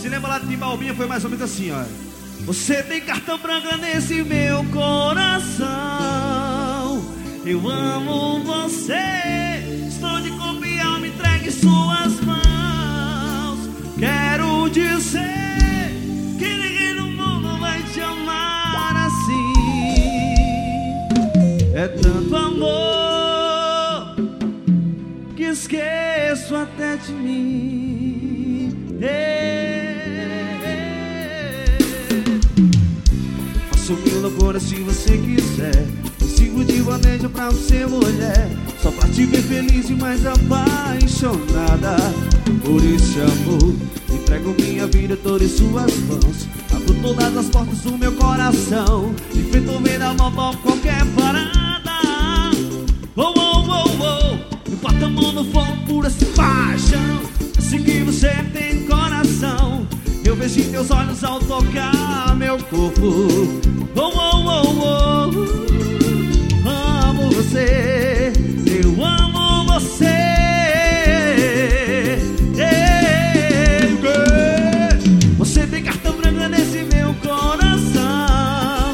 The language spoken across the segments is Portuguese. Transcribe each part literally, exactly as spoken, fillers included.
Se lembra lá de Balbinha, foi mais ou menos assim, ó. Você tem cartão branco nesse meu coração. Eu amo você. Estou de corpo e alma entregue em suas mãos. Quero dizer que ninguém no mundo vai te amar assim. É tanto amor que esqueço até de mim. Faço mil loucuras se você quiser. Me sigo de bandeja pra você, mulher. Só pra te ver feliz e mais apaixonada. Por esse amor entrego minha vida toda em suas mãos. Abro todas as portas do meu coração. Enfrento bem da mão pra qualquer parada. Oh, oh, oh, oh. Me bota a mão no fogo por essa paixão. Assim que você tem coração. Eu vejo em teus olhos ao tocar meu corpo. Oh, oh, oh, oh. Amo você. Eu amo você. Você tem cartão branco nesse meu coração.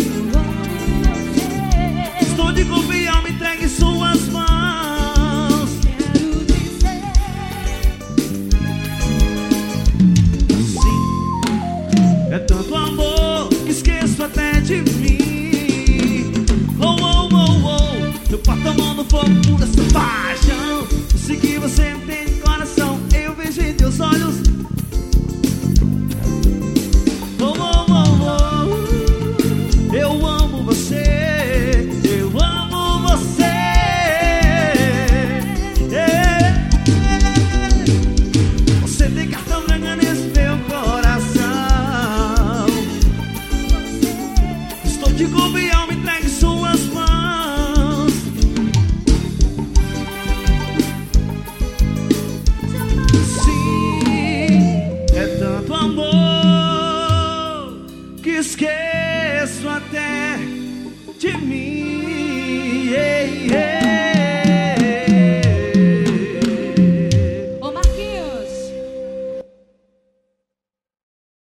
Estou de corpo e alma entregue em suas mãos. Quero dizer. Sim, é tanto amor que esqueço até de mim. Oh, oh, oh, oh. Eu boto a mão no fogo por essa paixão. Eu sei que você tem coração. Eu vejo em teus olhos. Oh, oh, oh, oh. Eu amo você. Eu amo você. Yeah. Você tem cartão branco nesse meu coração. Estou de corpo e alma entregue em suas mãos. Sim, é tanto amor que esqueço até de mim.